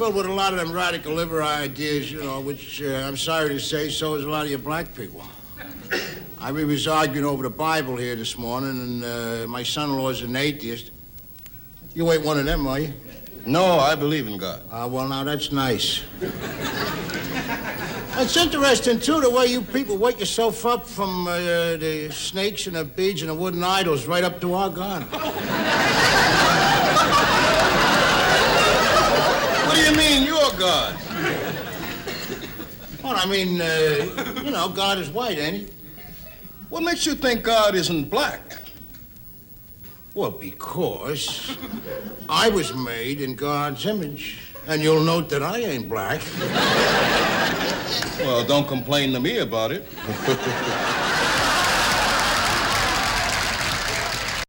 filled with a lot of them radical liberal ideas, which I'm sorry to say, so is a lot of you black people. We was arguing over the Bible here this morning, and my son-in-law's an atheist. You ain't one of them, are you? No, I believe in God. Well, now, that's nice. It's interesting, too, the way you people wake yourself up from the snakes and the beads and the wooden idols right up to our God. What do you mean, you're God? Well, I mean, God is white, ain't he? What makes you think God isn't black? Well, because I was made in God's image. And you'll note that I ain't black. Well, don't complain to me about it.